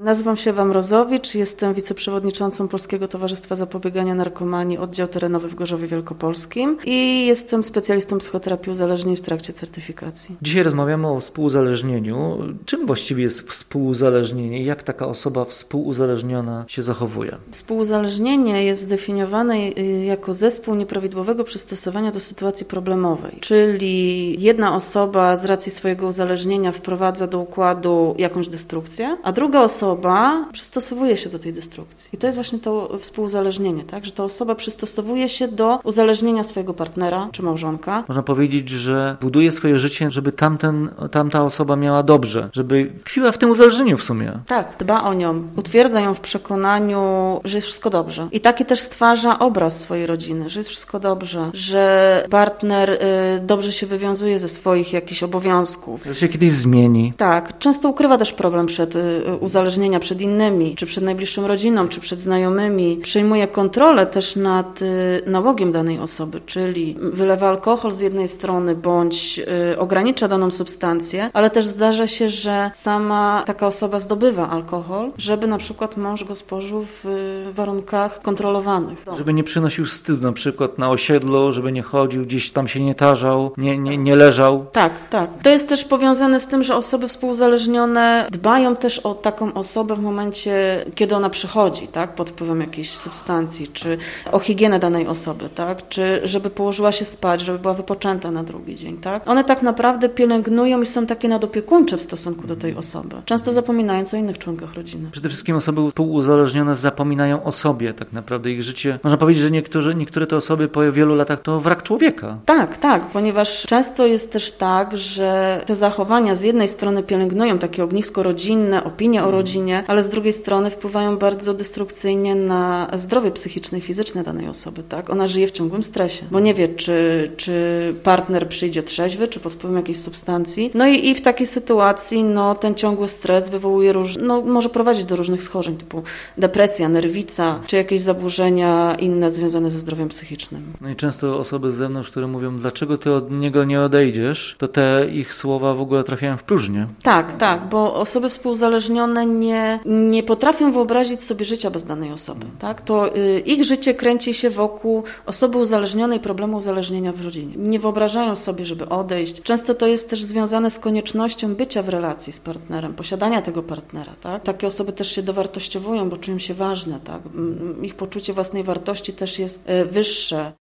Nazywam się Ewa Mrozowicz, jestem wiceprzewodniczącą Polskiego Towarzystwa Zapobiegania Narkomanii, oddział terenowy w Gorzowie Wielkopolskim i jestem specjalistą psychoterapii uzależnień w trakcie certyfikacji. Dzisiaj rozmawiamy o współuzależnieniu. Czym właściwie jest współuzależnienie? Jak taka osoba współuzależniona się zachowuje? Współuzależnienie jest zdefiniowane jako zespół nieprawidłowego przystosowania do sytuacji problemowej, czyli jedna osoba z racji swojego uzależnienia wprowadza do układu jakąś destrukcję, a druga osoba przystosowuje się do tej destrukcji. I to jest właśnie to współuzależnienie, tak? Że ta osoba przystosowuje się do uzależnienia swojego partnera czy małżonka. Można powiedzieć, że buduje swoje życie, żeby tamta osoba miała dobrze, żeby tkwiła w tym uzależnieniu w sumie. Tak, dba o nią, utwierdza ją w przekonaniu, że jest wszystko dobrze. I taki też stwarza obraz swojej rodziny, że jest wszystko dobrze, że partner dobrze się wywiązuje ze swoich jakichś obowiązków. Że się kiedyś zmieni. Tak, często ukrywa też problem uzależnienia przed innymi, czy przed najbliższą rodziną, czy przed znajomymi. Przejmuje kontrolę też nad nałogiem danej osoby, czyli wylewa alkohol z jednej strony, bądź ogranicza daną substancję, ale też zdarza się, że sama taka osoba zdobywa alkohol, żeby na przykład mąż go spożył w warunkach kontrolowanych. Żeby nie przynosił wstydu na przykład na osiedlu, żeby nie chodził, gdzieś tam się nie tarzał, nie leżał. Tak. To jest też powiązane z tym, że osoby współuzależnione dbają też o taką osobę w momencie, kiedy ona przychodzi, tak, pod wpływem jakiejś substancji, czy o higienę danej osoby, tak, czy żeby położyła się spać, żeby była wypoczęta na drugi dzień, tak. One tak naprawdę pielęgnują i są takie nadopiekuńcze w stosunku do tej osoby, często zapominając o innych członkach rodziny. Przede wszystkim osoby współuzależnione zapominają o sobie, tak naprawdę ich życie. Można powiedzieć, że niektóre te osoby po wielu latach to wrak człowieka. Tak, ponieważ często jest też tak, że te zachowania z jednej strony pielęgnują takie ognisko rodzinne, opinie o rodzinie, ale z drugiej strony wpływają bardzo destrukcyjnie na zdrowie psychiczne i fizyczne danej osoby, tak? Ona żyje w ciągłym stresie, bo nie wie, czy partner przyjdzie trzeźwy, czy pod wpływem jakiejś substancji. No i w takiej sytuacji, ten ciągły stres wywołuje może prowadzić do różnych schorzeń, typu depresja, nerwica, czy jakieś zaburzenia inne związane ze zdrowiem psychicznym. No i często osoby z zewnątrz, które mówią, dlaczego ty od niego nie odejdziesz, to te ich słowa w ogóle trafiają w próżnię. Tak, bo osoby współuzależnione nie potrafią wyobrazić sobie życia bez danej osoby. Tak? To ich życie kręci się wokół osoby uzależnionej, problemu uzależnienia w rodzinie. Nie wyobrażają sobie, żeby odejść. Często to jest też związane z koniecznością bycia w relacji z partnerem, posiadania tego partnera. Tak? Takie osoby też się dowartościowują, bo czują się ważne. Tak? Ich poczucie własnej wartości też jest wyższe.